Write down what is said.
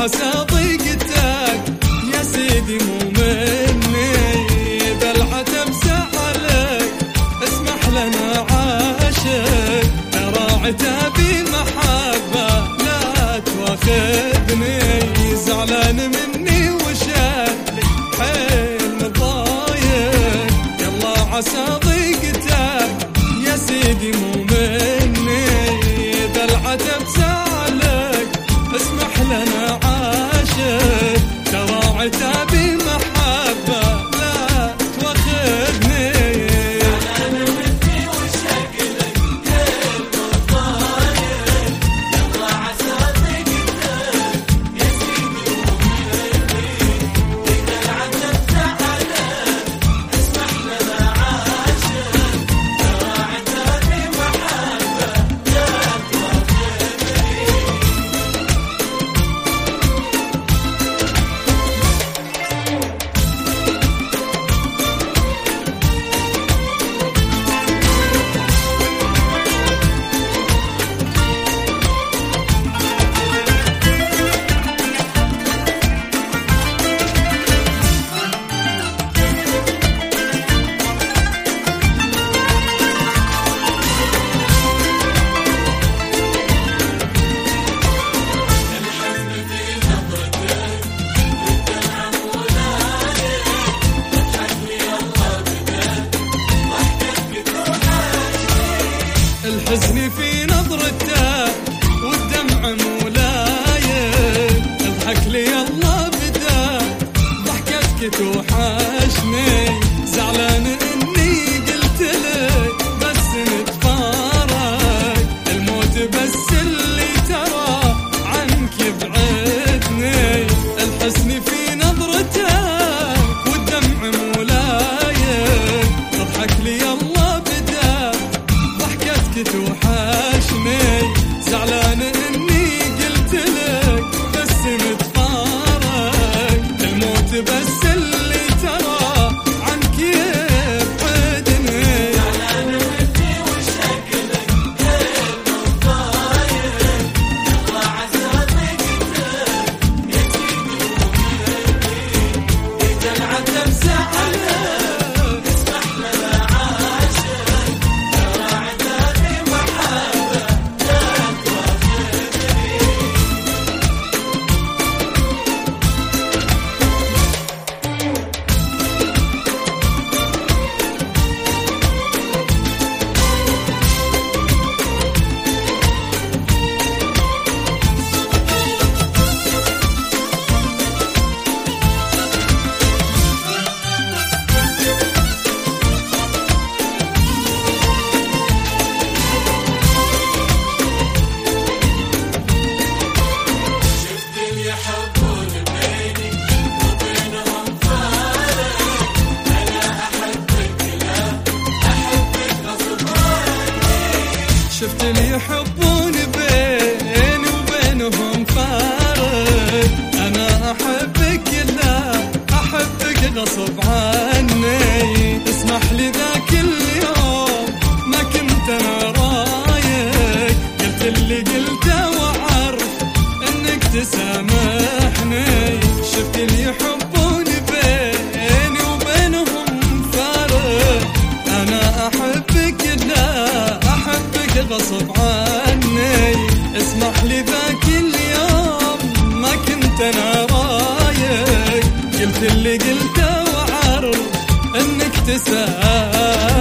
عسى ضيقتك يا سيدي مو مني، ذا العتب زعلك اسمح لنا عاشق، ترى عتابي محبة لا تواخذني، زعلان مني وشكلي حيل مضايق، يلا عسى ضيقتك يا سيدي مو مني، ذا العتب زعلك اسمح لنا عاشق، ترى عتابي محبة لا تواخذني، زعلان مني وشكلك حيل مضايق، يلا عسى ضيقتك يا سيدي مو مني، إذا العتب زعلك اسمح لنا عاشق، ترى عتابي محبة لا تواخذني. الحزن في نظرته والدمع مولاي، اضحك لي يلا بدا ضحكتك توحشني، زعلان اني قلت لك بس نتفارق، الموت بس اللي ترى عنك يبعدني، الحزن في نظرته والدمع مولاي، اضحك لي يلا بدا ضحكتك توحشني، زعلان اني قلت لك بس نتفارق، الموت بس اللي ترى عنك يبعدني، زعلان مني وشكلك حيل مضايق، يلا عسى ضيقتك يا سيدي مو مني، إذا العتب زعلك اسمح لنا عاشق، ترى عتابي محبة لا تواخذني. شفت اللي يحبون بيني وبينهم فارق، أنا أحبك لا أحبك غصب عني. شفت اللي يحبون بيني وبينهم فارق، انا احبك لا احبك غصب عني، اسمح لي ذاك اليوم ما كنت انا رايق، قلت اللي قلته وعرف انك تسامحني، شفت اللي يحبون بيني وبينهم فارق، انا احبك لا احبك غصب عني، اسمح لي ذاك اليوم ما كنت انا رايق، قلت اللي قلته وعرف انك تسامحني.